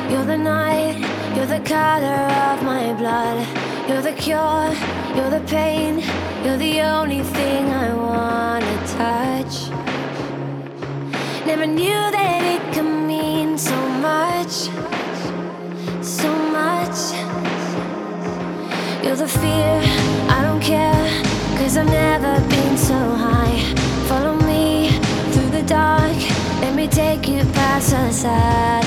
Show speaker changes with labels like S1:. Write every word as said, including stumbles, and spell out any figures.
S1: You're the night, you're the color of my blood. You're the cure, you're the pain. You're the only thing I wanna touch. Never knew that it could mean so much, so much. You're the fear, I don't care, 'cause I've never been so high. Follow me through the dark, let me take you past the side.